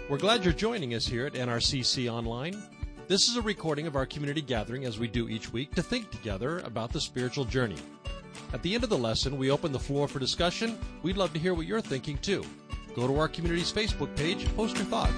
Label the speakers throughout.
Speaker 1: We're glad you're joining us here at NRCC Online. This is a recording of our community gathering as we do each week to think together about the spiritual journey. At the end of the lesson, we open the floor for discussion. We'd love to hear what you're thinking too. Go to our community's Facebook page, post your thoughts.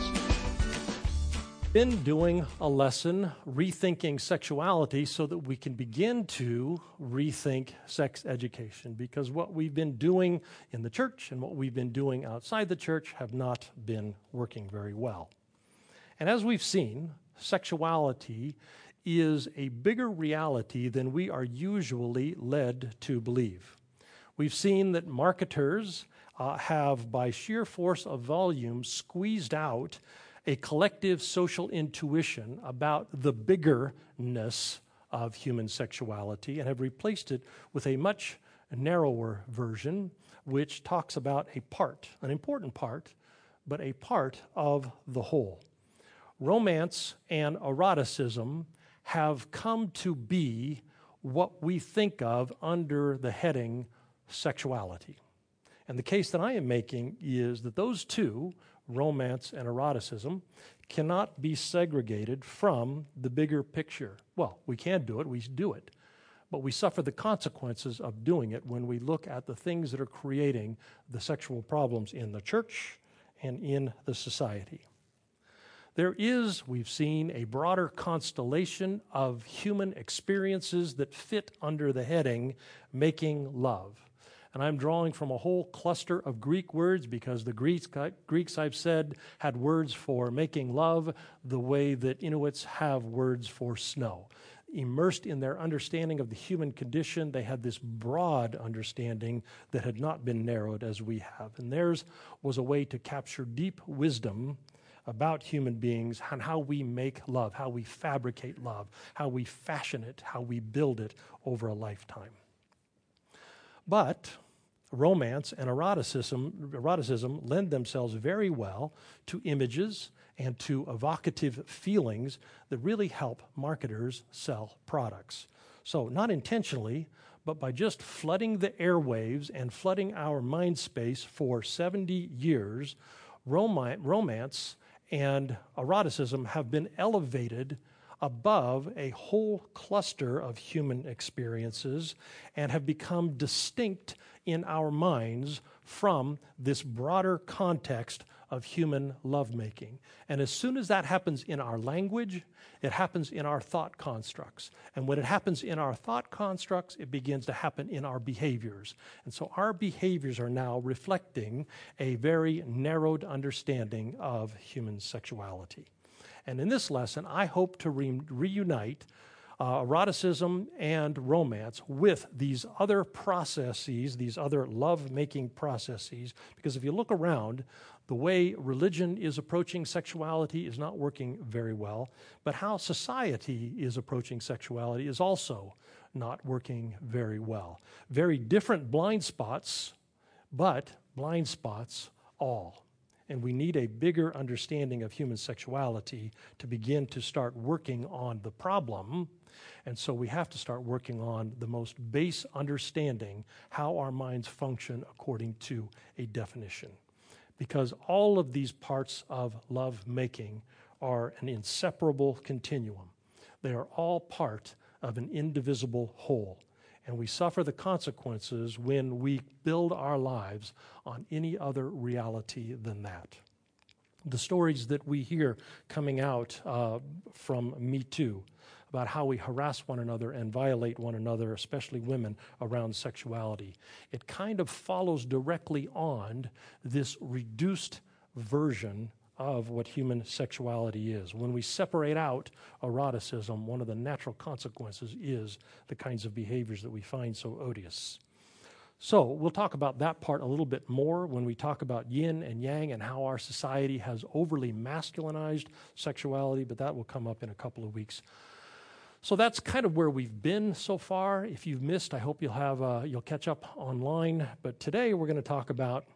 Speaker 2: Been doing a lesson, rethinking sexuality, so that we can begin to rethink sex education, because what we've been doing in the church and what we've been doing outside the church have not been working very well. And as we've seen, sexuality is a bigger reality than we are usually led to believe. We've seen that marketers have, by sheer force of volume, squeezed out a collective social intuition about the biggerness of human sexuality and have replaced it with a much narrower version which talks about a part, an important part, but a part of the whole. Romance and eroticism have come to be what we think of under the heading sexuality. And the case that I am making is that those two, romance and eroticism, cannot be segregated from the bigger picture. Well, we can do it, we do it, but we suffer the consequences of doing it when we look at the things that are creating the sexual problems in the church and in the society. There is, we've seen, a broader constellation of human experiences that fit under the heading making love. And I'm drawing from a whole cluster of Greek words because the Greeks, I've said, had words for making love the way that Inuits have words for snow. Immersed in their understanding of the human condition, they had this broad understanding that had not been narrowed as we have. And theirs was a way to capture deep wisdom about human beings and how we make love, how we fabricate love, how we fashion it, how we build it over a lifetime. But romance and eroticism lend themselves very well to images and to evocative feelings that really help marketers sell products. So not intentionally, but by just flooding the airwaves and flooding our mind space for 70 years, romance and eroticism have been elevated above a whole cluster of human experiences and have become distinct in our minds from this broader context of human lovemaking. And as soon as that happens in our language, it happens in our thought constructs. And when it happens in our thought constructs, it begins to happen in our behaviors. And so our behaviors are now reflecting a very narrowed understanding of human sexuality. And in this lesson, I hope to reunite eroticism and romance with these other processes, these other love-making processes, because if you look around, the way religion is approaching sexuality is not working very well, but how society is approaching sexuality is also not working very well. Very different blind spots, but blind spots all. And we need a bigger understanding of human sexuality to begin to start working on the problem. And so we have to start working on the most base understanding how our minds function according to a definition. Because all of these parts of love-making are an inseparable continuum. They are all part of an indivisible whole. And we suffer the consequences when we build our lives on any other reality than that. The stories that we hear coming out from Me Too about how we harass one another and violate one another, especially women, around sexuality, it kind of follows directly on this reduced version of what human sexuality is. When we separate out eroticism, one of the natural consequences is the kinds of behaviors that we find so odious. So we'll talk about that part a little bit more when we talk about yin and yang and how our society has overly masculinized sexuality, but that will come up in a couple of weeks. So that's kind of where we've been so far. If you've missed, I hope you'll catch up online. But today we're going to talk about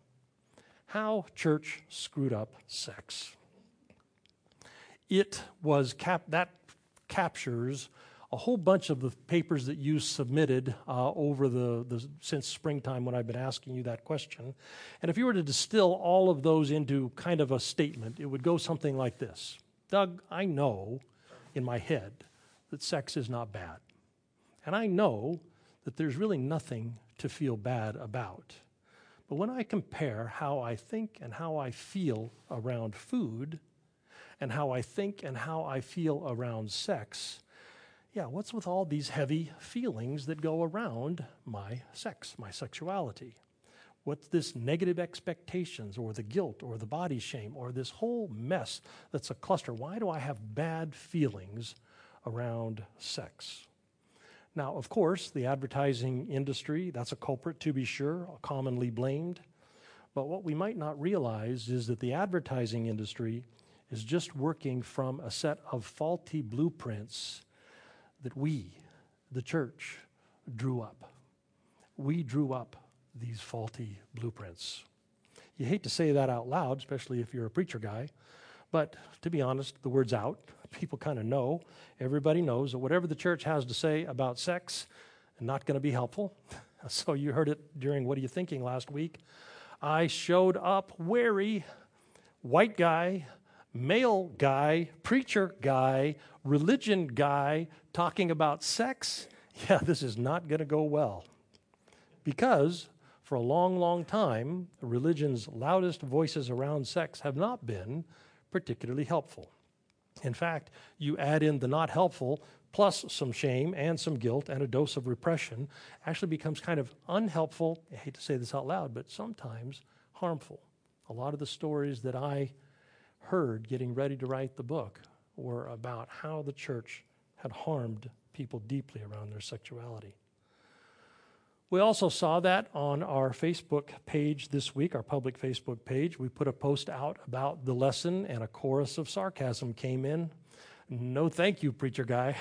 Speaker 2: how church screwed up sex. It was that captures a whole bunch of the papers that you submitted over since springtime when I've been asking you that question. And if you were to distill all of those into kind of a statement, it would go something like this. Doug, I know in my head that sex is not bad. And I know that there's really nothing to feel bad about. But when I compare how I think and how I feel around food and how I think and how I feel around sex, what's with all these heavy feelings that go around my sex, my sexuality? What's this negative expectations or the guilt or the body shame or this whole mess that's a cluster? Why do I have bad feelings around sex? Now, of course, the advertising industry, that's a culprit to be sure, commonly blamed. But what we might not realize is that the advertising industry is just working from a set of faulty blueprints that we, the church, drew up. We drew up these faulty blueprints. You hate to say that out loud, especially if you're a preacher guy, but to be honest, the word's out. People kind of know. Everybody knows that whatever the church has to say about sex is not going to be helpful. So you heard it during What Are You Thinking last week. I showed up wary, white guy, male guy, preacher guy, religion guy, talking about sex. Yeah, this is not going to go well. Because for a long, long time, religion's loudest voices around sex have not been particularly helpful. In fact, you add in the not helpful plus some shame and some guilt and a dose of repression, actually becomes kind of unhelpful. I hate to say this out loud, but sometimes harmful. A lot of the stories that I heard getting ready to write the book were about how the church had harmed people deeply around their sexuality. We also saw that on our Facebook page this week, our public Facebook page. We put a post out about the lesson, and a chorus of sarcasm came in. No thank you, preacher guy.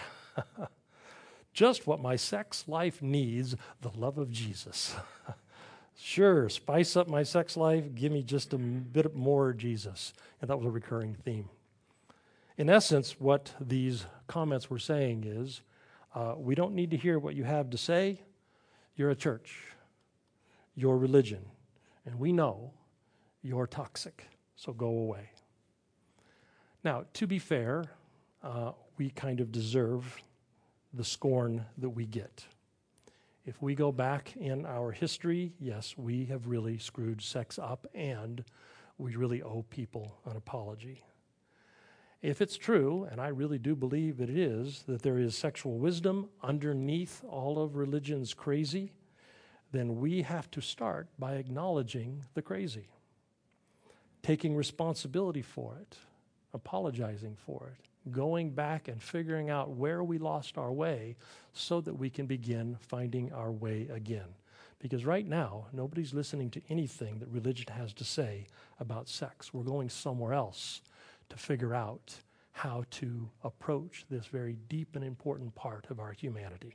Speaker 2: Just what my sex life needs, the love of Jesus. Sure, spice up my sex life, give me just a bit more Jesus. And that was a recurring theme. In essence, what these comments were saying is, we don't need to hear what you have to say. You're a church, you're religion, and we know you're toxic, so go away. Now, to be fair, we kind of deserve the scorn that we get. If we go back in our history, yes, we have really screwed sex up, and we really owe people an apology. If it's true, and I really do believe that it is, that there is sexual wisdom underneath all of religion's crazy, then we have to start by acknowledging the crazy, taking responsibility for it, apologizing for it, going back and figuring out where we lost our way so that we can begin finding our way again. Because right now, nobody's listening to anything that religion has to say about sex. We're going somewhere else to figure out how to approach this very deep and important part of our humanity.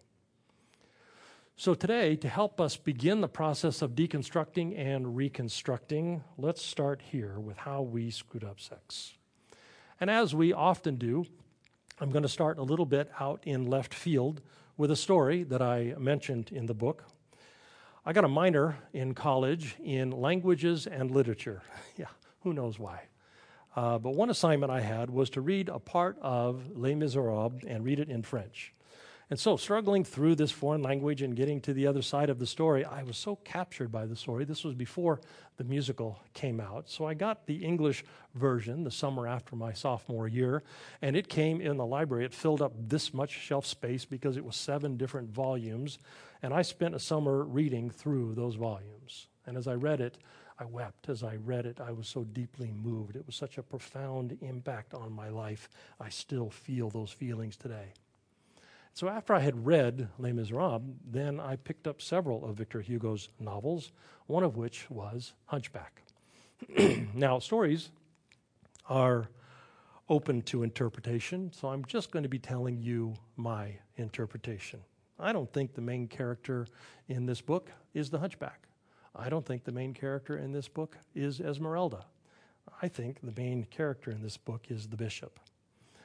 Speaker 2: So today, to help us begin the process of deconstructing and reconstructing, let's start here with how we screwed up sex. And as we often do, I'm going to start a little bit out in left field with a story that I mentioned in the book. I got a minor in college in languages and literature. Yeah, who knows why? But one assignment I had was to read a part of Les Miserables and read it in French. And so struggling through this foreign language and getting to the other side of the story, I was so captured by the story. This was before the musical came out. So I got the English version the summer after my sophomore year, and it came in the library. It filled up this much shelf space because it was 7 different volumes, and I spent a summer reading through those volumes. And as I read it, I wept. As I read it, I was so deeply moved. It was such a profound impact on my life. I still feel those feelings today. So after I had read Les Miserables, then I picked up several of Victor Hugo's novels, one of which was Hunchback. Now, stories are open to interpretation, so I'm just going to be telling you my interpretation. I don't think the main character in this book is the Hunchback. I don't think the main character in this book is Esmeralda. I think the main character in this book is the bishop.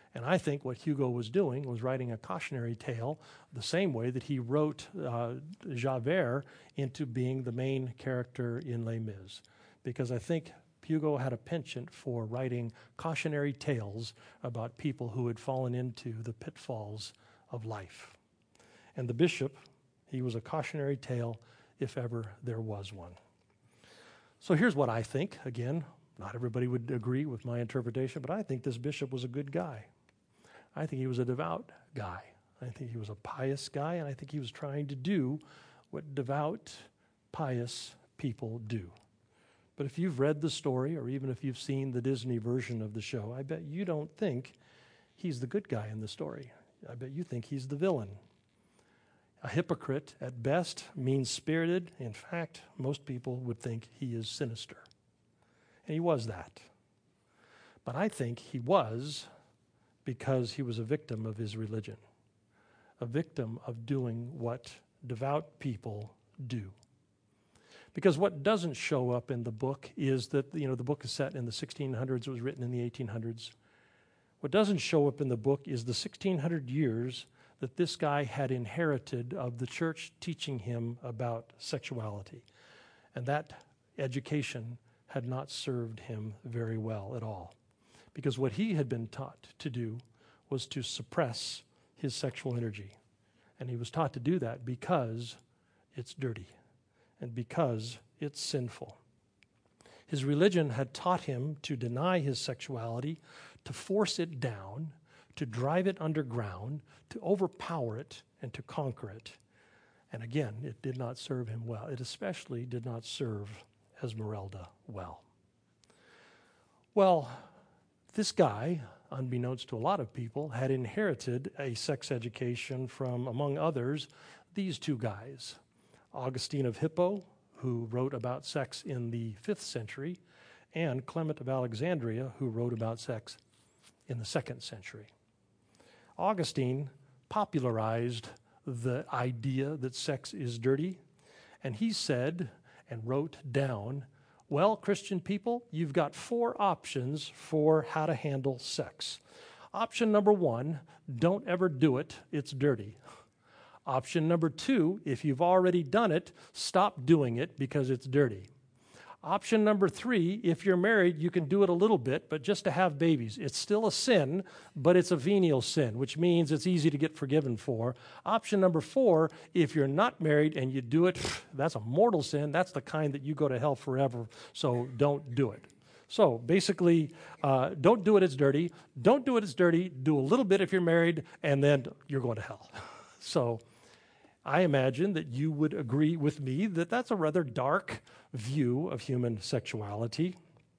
Speaker 2: And I think what Hugo was doing was writing a cautionary tale the same way that he wrote Javert into being the main character in Les Mis. Because I think Hugo had a penchant for writing cautionary tales about people who had fallen into the pitfalls of life. And the bishop, he was a cautionary tale if ever there was one. So here's what I think. Again, not everybody would agree with my interpretation, but I think this bishop was a good guy. I think he was a devout guy. I think he was a pious guy, and I think he was trying to do what devout, pious people do. But if you've read the story, or even if you've seen the Disney version of the show, I bet you don't think he's the good guy in the story. I bet you think he's the villain. A hypocrite at best, mean-spirited. In fact, most people would think he is sinister. And he was that. But I think he was because he was a victim of his religion, a victim of doing what devout people do. Because what doesn't show up in the book is that, the book is set in the 1600s. It was written in the 1800s. What doesn't show up in the book is the 1600 years that this guy had inherited of the church teaching him about sexuality. And that education had not served him very well at all. Because what he had been taught to do was to suppress his sexual energy. And he was taught to do that because it's dirty and because it's sinful. His religion had taught him to deny his sexuality, to force it down, to drive it underground, to overpower it, and to conquer it. And again, it did not serve him well. It especially did not serve Esmeralda well. Well, this guy, unbeknownst to a lot of people, had inherited a sex education from, among others, these two guys. Augustine of Hippo, who wrote about sex in the 5th century, and Clement of Alexandria, who wrote about sex in the 2nd century. Augustine popularized the idea that sex is dirty, and he said and wrote down, well, Christian people, you've got 4 options for how to handle sex. Option number 1, don't ever do it, it's dirty. Option number 2, if you've already done it, stop doing it because it's dirty. Option number 3, if you're married, you can do it a little bit, but just to have babies. It's still a sin, but it's a venial sin, which means it's easy to get forgiven for. Option number 4, if you're not married and you do it, that's a mortal sin. That's the kind that you go to hell forever, so don't do it. So basically, don't do it, it's dirty. Don't do it, it's dirty. Do a little bit if you're married, and then you're going to hell. So I imagine that you would agree with me that that's a rather dark view of human sexuality,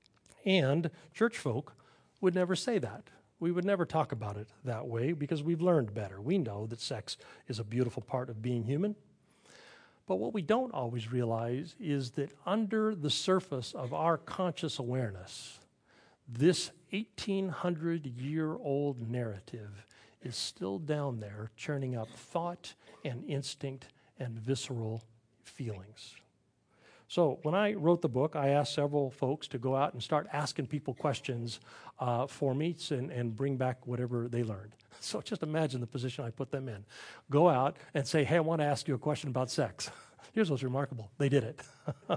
Speaker 2: and church folk would never say that. We would never talk about it that way because we've learned better. We know that sex is a beautiful part of being human. But what we don't always realize is that under the surface of our conscious awareness, this 1,800-year-old narrative is still down there churning up thought and instinct and visceral feelings. So when I wrote the book, I asked several folks to go out and start asking people questions for me and bring back whatever they learned. So just imagine the position I put them in. Go out and say, hey, I want to ask you a question about sex. Here's what's remarkable. They did it.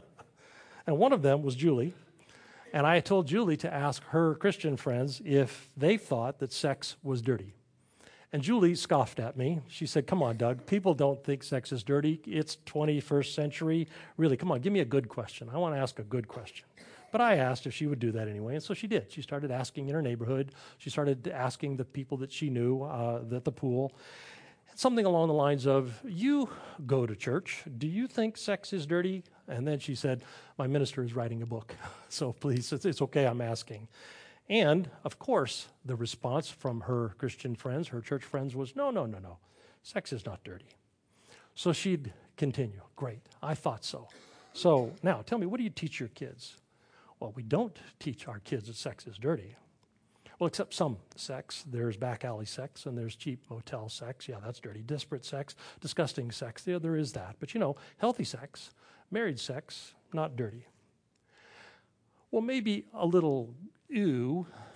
Speaker 2: And one of them was Julie. And I told Julie to ask her Christian friends if they thought that sex was dirty. And Julie scoffed at me. She said, come on, Doug, people don't think sex is dirty. It's 21st century. Really, come on, give me a good question. I want to ask a good question. But I asked if she would do that anyway, and so she did. She started asking in her neighborhood. She started asking the people that she knew at the pool. Something along the lines of, you go to church. Do you think sex is dirty? And then she said, my minister is writing a book. So please, it's okay, I'm asking. And, of course, the response from her Christian friends, her church friends, was, no. Sex is not dirty. So she'd continue. Great. I thought so. So now, tell me, what do you teach your kids? Well, we don't teach our kids that sex is dirty. Well, except some sex. There's back alley sex, and there's cheap motel sex. Yeah, that's dirty. Disparate sex, disgusting sex. Yeah, there is that. But, healthy sex, married sex, not dirty. Well, maybe a little ew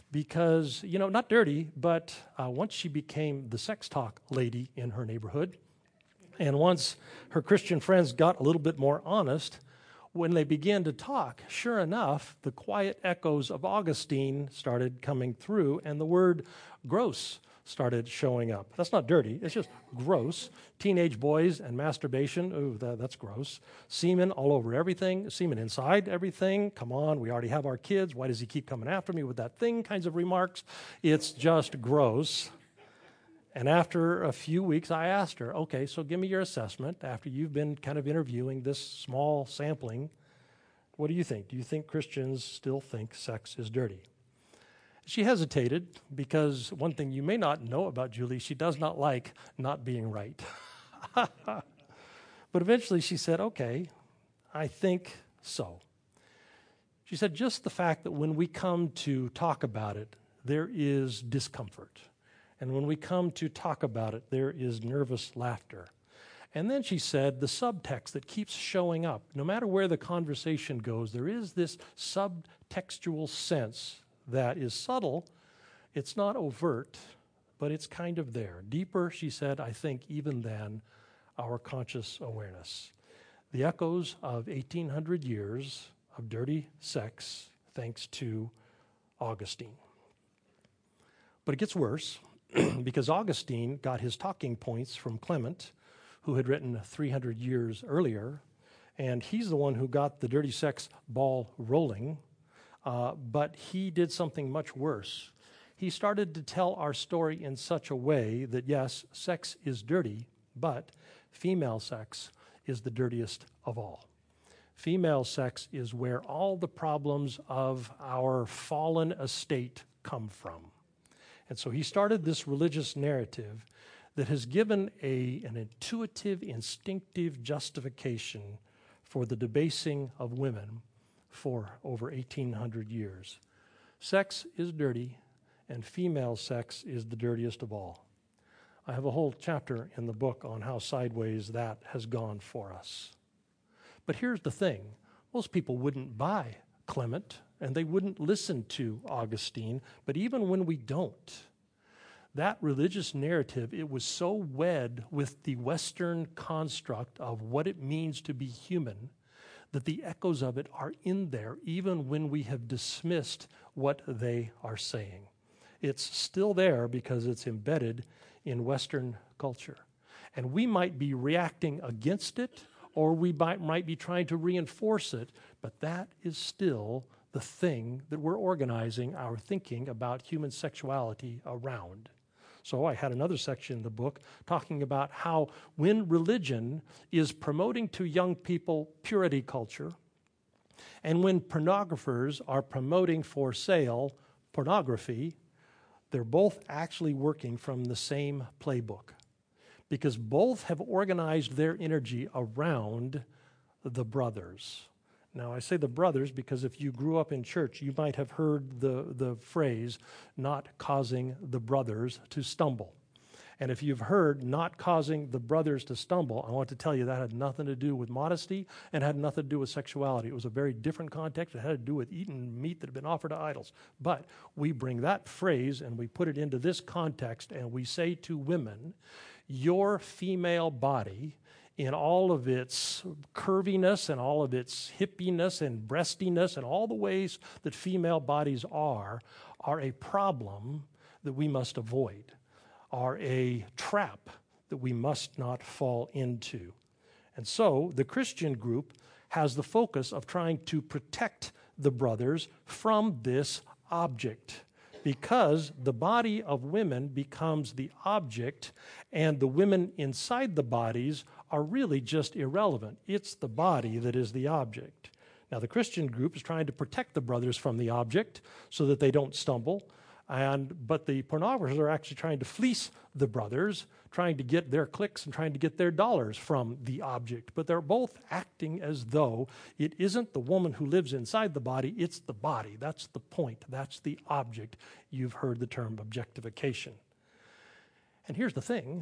Speaker 2: because, not dirty, but once she became the sex talk lady in her neighborhood, and once her Christian friends got a little bit more honest, when they began to talk, sure enough, the quiet echoes of Augustine started coming through, and the word gross started showing up. That's not dirty, it's just gross. Teenage boys and masturbation, ooh, that's gross. Semen all over everything, semen inside everything. Come on, we already have our kids. Why does he keep coming after me with that thing? Kinds of remarks. It's just gross. And after a few weeks, I asked her, okay, so give me your assessment after you've been kind of interviewing this small sampling. What do you think? Do you think Christians still think sex is dirty? She hesitated because one thing you may not know about Julie, she does not like not being right. But eventually she said, okay, I think so. She said, just the fact that when we come to talk about it, there is discomfort. And when we come to talk about it, there is nervous laughter. And then she said, the subtext that keeps showing up, no matter where the conversation goes, there is this subtextual sense that is subtle. It's not overt, but it's kind of there. Deeper, she said, I think, even than our conscious awareness. The echoes of 1,800 years of dirty sex, thanks to Augustine. But it gets worse, because Augustine got his talking points from Clement, who had written 300 years earlier, and he's the one who got the dirty sex ball rolling. But he did something much worse. He started to tell our story in such a way that, yes, sex is dirty, but female sex is the dirtiest of all. Female sex is where all the problems of our fallen estate come from. And so he started this religious narrative that has given an intuitive, instinctive justification for the debasing of women for over 1,800 years. Sex is dirty, and female sex is the dirtiest of all. I have a whole chapter in the book on how sideways that has gone for us. But here's the thing. Most people wouldn't buy Clement, and they wouldn't listen to Augustine, but even when we don't, that religious narrative, it was so wed with the Western construct of what it means to be human that the echoes of it are in there even when we have dismissed what they are saying. It's still there because it's embedded in Western culture. And we might be reacting against it, or we might be trying to reinforce it, but that is still the thing that we're organizing our thinking about human sexuality around. So I had another section in the book talking about how when religion is promoting to young people purity culture, and when pornographers are promoting for sale pornography, they're both actually working from the same playbook, because both have organized their energy around the brothers. Now, I say the brothers because if you grew up in church, you might have heard the phrase, not causing the brothers to stumble. And if you've heard not causing the brothers to stumble, I want to tell you that had nothing to do with modesty and had nothing to do with sexuality. It was a very different context. It had to do with eating meat that had been offered to idols. But we bring that phrase and we put it into this context and we say to women, your female body, in all of its curviness and all of its hippiness and breastiness and all the ways that female bodies are a problem that we must avoid, are a trap that we must not fall into. And so the Christian group has the focus of trying to protect the brothers from this object, because the body of women becomes the object and the women inside the bodies are really just irrelevant. It's the body that is the object. Now, the Christian group is trying to protect the brothers from the object so that they don't stumble, but the pornographers are actually trying to fleece the brothers, trying to get their clicks and trying to get their dollars from the object. But they're both acting as though it isn't the woman who lives inside the body, it's the body. That's the point. That's the object. You've heard the term objectification. And here's the thing.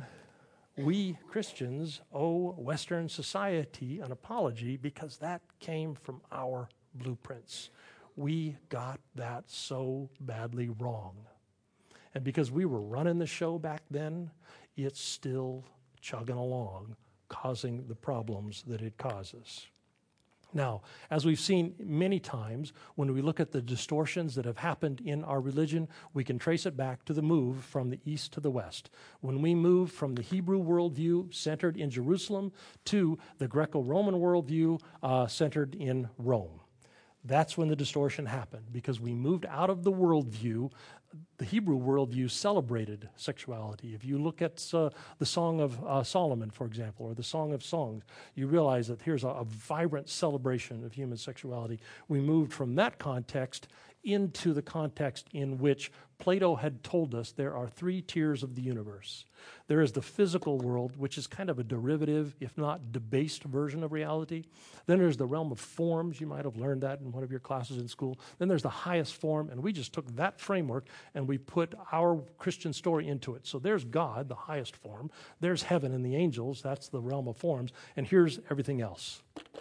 Speaker 2: We Christians owe Western society an apology because that came from our blueprints. we got that so badly wrong. And because we were running the show back then, it's still chugging along, causing the problems that it causes. Now, as we've seen many times, when we look at the distortions that have happened in our religion, we can trace it back to the move from the east to the west. When we moved from the Hebrew worldview centered in Jerusalem to the Greco-Roman worldview centered in Rome. That's when the distortion happened, because we moved out of the worldview. The Hebrew worldview celebrated sexuality. If you look at the Song of Solomon, for example, or the Song of Songs, you realize that here's a vibrant celebration of human sexuality. We moved from that context into the context in which Plato had told us there are three tiers of the universe. There is the physical world, which is kind of a derivative, if not debased version of reality. Then there's the realm of forms. You might have learned that in one of your classes in school. Then there's the highest form, and we just took that framework and we put our Christian story into it. So there's God, the highest form. There's heaven and the angels. That's the realm of forms. And here's everything else.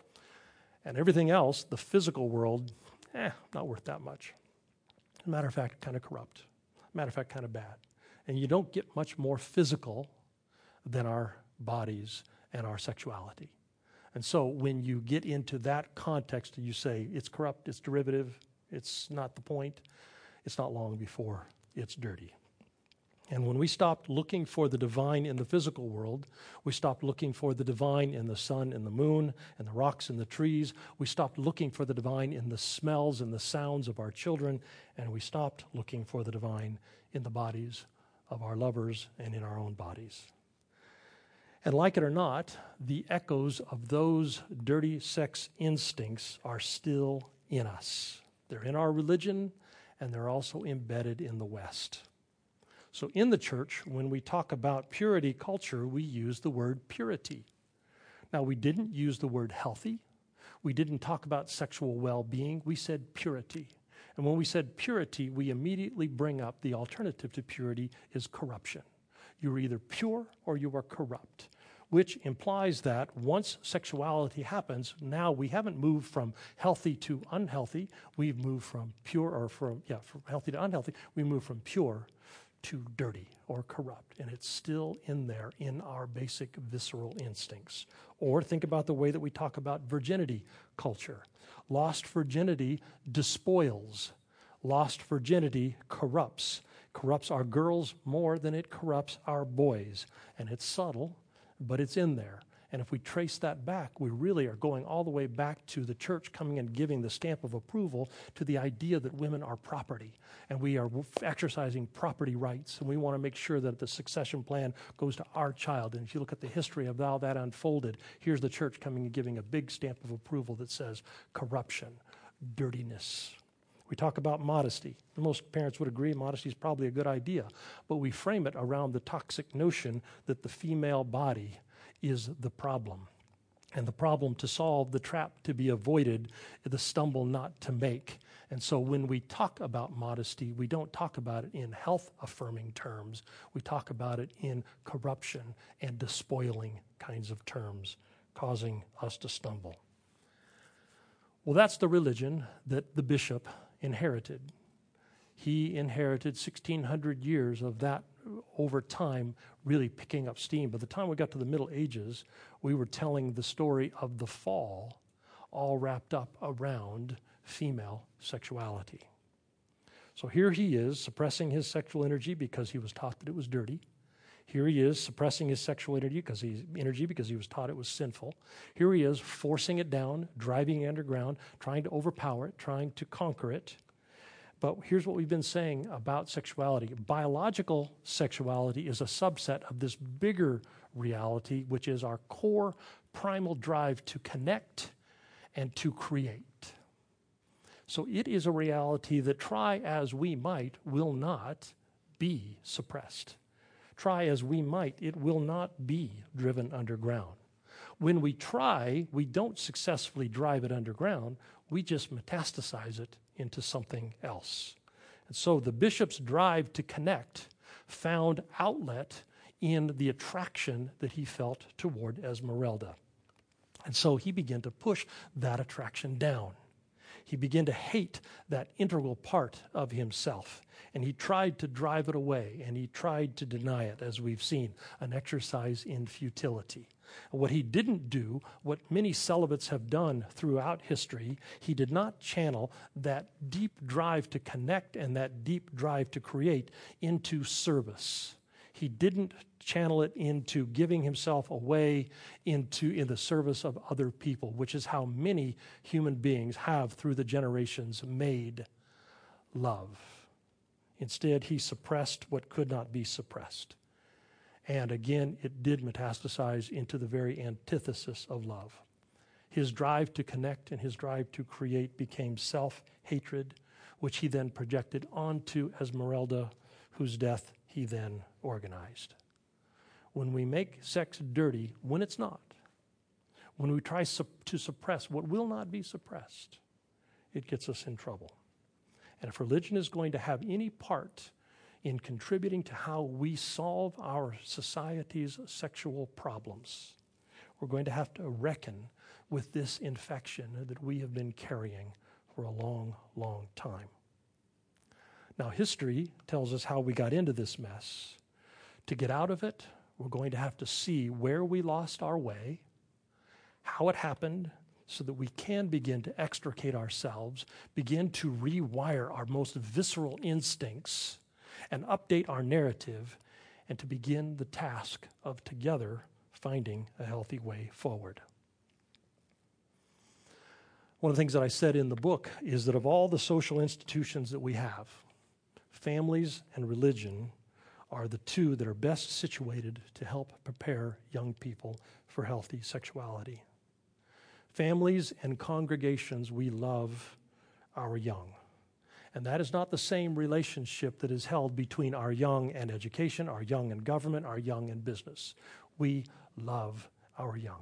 Speaker 2: And everything else, the physical world, not worth that much. As a matter of fact, kind of corrupt. Matter of fact, kind of bad. And you don't get much more physical than our bodies and our sexuality. And so when you get into that context, you say it's corrupt, it's derivative, it's not the point, it's not long before it's dirty. And when we stopped looking for the divine in the physical world, we stopped looking for the divine in the sun and the moon and the rocks and the trees. We stopped looking for the divine in the smells and the sounds of our children, and we stopped looking for the divine in the bodies of our lovers and in our own bodies. And like it or not, the echoes of those dirty sex instincts are still in us. They're in our religion, and they're also embedded in the West. So in the church, when we talk about purity culture, we use the word purity. Now, we didn't use the word healthy. We didn't talk about sexual well-being. We said purity. And when we said purity, we immediately bring up the alternative to purity is corruption. You're either pure or you are corrupt, which implies that once sexuality happens, now we haven't moved from healthy to unhealthy. We've moved from from healthy to unhealthy. We moved from pure to dirty or corrupt, and it's still in there in our basic visceral instincts. Or think about the way that we talk about virginity culture. Lost virginity despoils. Lost virginity corrupts our girls more than it corrupts our boys. And it's subtle, but it's in there. And if we trace that back, we really are going all the way back to the church coming and giving the stamp of approval to the idea that women are property. And we are exercising property rights. And we want to make sure that the succession plan goes to our child. And if you look at the history of how that unfolded, here's the church coming and giving a big stamp of approval that says corruption, dirtiness. We talk about modesty. Most parents would agree modesty is probably a good idea. But we frame it around the toxic notion that the female body is the problem. And the problem to solve, the trap to be avoided, the stumble not to make. And so when we talk about modesty, we don't talk about it in health-affirming terms. We talk about it in corruption and despoiling kinds of terms, causing us to stumble. Well, that's the religion that the bishop inherited. He inherited 1,600 years of that over time really picking up steam. By the time we got to the Middle Ages, we were telling the story of the fall, all wrapped up around female sexuality. So here he is suppressing his sexual energy because he was taught that it was dirty. Here he is suppressing his sexual energy because he was taught it was sinful. Here he is forcing it down, driving it underground, trying to overpower it, trying to conquer it. But here's what we've been saying about sexuality. Biological sexuality is a subset of this bigger reality, which is our core primal drive to connect and to create. So it is a reality that, try as we might, will not be suppressed. Try as we might, it will not be driven underground. When we try, we don't successfully drive it underground. We just metastasize it into something else. And so the bishop's drive to connect found outlet in the attraction that he felt toward Esmeralda. And so he began to push that attraction down. He began to hate that integral part of himself, and he tried to drive it away, and he tried to deny it, as we've seen, an exercise in futility. What he didn't do, what many celibates have done throughout history, he did not channel that deep drive to connect and that deep drive to create into service. He didn't channel it into giving himself away in the service of other people, which is how many human beings have through the generations made love. Instead, he suppressed what could not be suppressed. And again, it did metastasize into the very antithesis of love. His drive to connect and his drive to create became self-hatred, which he then projected onto Esmeralda, whose death he then organized. When we make sex dirty, when it's not, when we try to suppress what will not be suppressed, it gets us in trouble. And if religion is going to have any part in contributing to how we solve our society's sexual problems, we're going to have to reckon with this infection that we have been carrying for a long, long time. Now, history tells us how we got into this mess. To get out of it, we're going to have to see where we lost our way, how it happened, so that we can begin to extricate ourselves, begin to rewire our most visceral instincts, and update our narrative, and to begin the task of together finding a healthy way forward. One of the things that I said in the book is that of all the social institutions that we have, families and religion are the two that are best situated to help prepare young people for healthy sexuality. Families and congregations, we love our young. And that is not the same relationship that is held between our young and education, our young and government, our young and business. We love our young.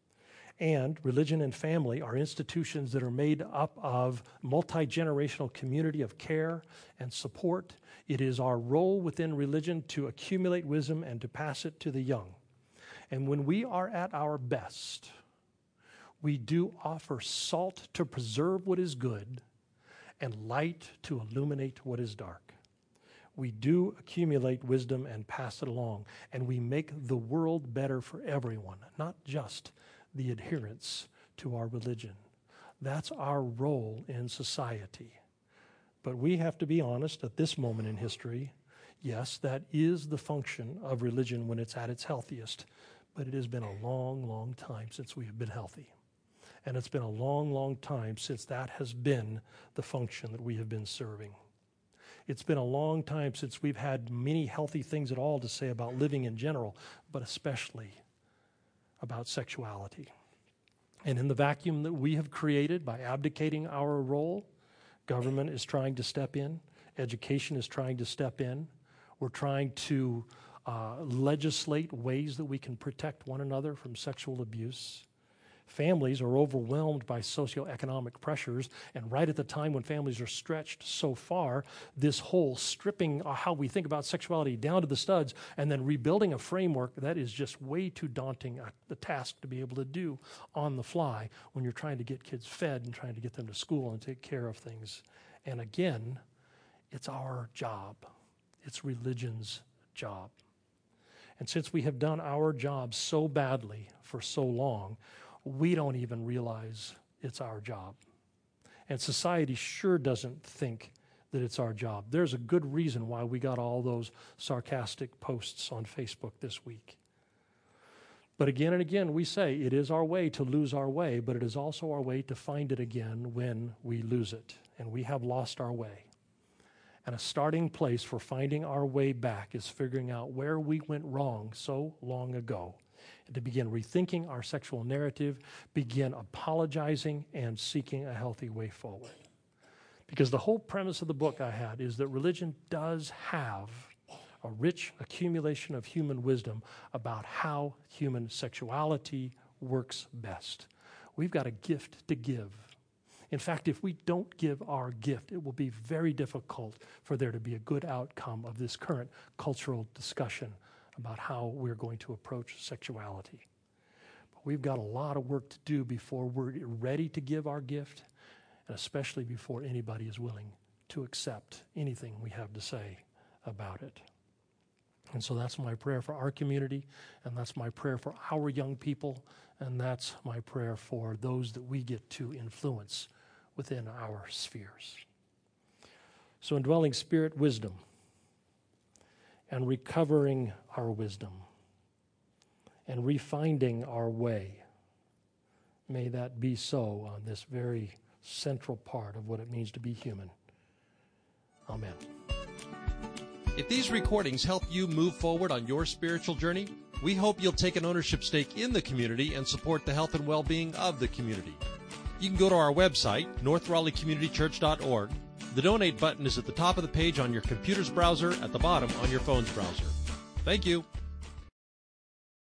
Speaker 2: And religion and family are institutions that are made up of multi-generational community of care and support. It is our role within religion to accumulate wisdom and to pass it to the young. And when we are at our best, we do offer salt to preserve what is good and light to illuminate what is dark. We do accumulate wisdom and pass it along, and we make the world better for everyone, not just the adherents to our religion. That's our role in society. But we have to be honest at this moment in history. Yes, that is the function of religion when it's at its healthiest, but it has been a long, long time since we have been healthy. And it's been a long, long time since that has been the function that we have been serving. It's been a long time since we've had many healthy things at all to say about living in general, but especially about sexuality. And in the vacuum that we have created by abdicating our role, government is trying to step in, education is trying to step in, we're trying to legislate ways that we can protect one another from sexual abuse. Families are overwhelmed by socioeconomic pressures, and right at the time when families are stretched so far, this whole stripping how we think about sexuality down to the studs and then rebuilding a framework, that is just way too daunting a task to be able to do on the fly when you're trying to get kids fed and trying to get them to school and take care of things. And again, it's our job. It's religion's job. And since we have done our job so badly for so long, we don't even realize it's our job. And society sure doesn't think that it's our job. There's a good reason why we got all those sarcastic posts on Facebook this week. But again and again, we say it is our way to lose our way, but it is also our way to find it again when we lose it. And we have lost our way. And a starting place for finding our way back is figuring out where we went wrong so long ago. And to begin rethinking our sexual narrative, begin apologizing and seeking a healthy way forward. Because the whole premise of the book I had is that religion does have a rich accumulation of human wisdom about how human sexuality works best. We've got a gift to give. In fact, if we don't give our gift, it will be very difficult for there to be a good outcome of this current cultural discussion about how we're going to approach sexuality. But we've got a lot of work to do before we're ready to give our gift, and especially before anybody is willing to accept anything we have to say about it. And so that's my prayer for our community, and that's my prayer for our young people, and that's my prayer for those that we get to influence within our spheres. So indwelling spirit wisdom and recovering our wisdom and refinding our way, may that be so on this very central part of what it means to be human. Amen.
Speaker 1: If these recordings help you move forward on your spiritual journey, we hope you'll take an ownership stake in the community and support the health and well-being of the community. You can go to our website, northraleighcommunitychurch.org. The donate button is at the top of the page on your computer's browser, at the bottom on your phone's browser. Thank you.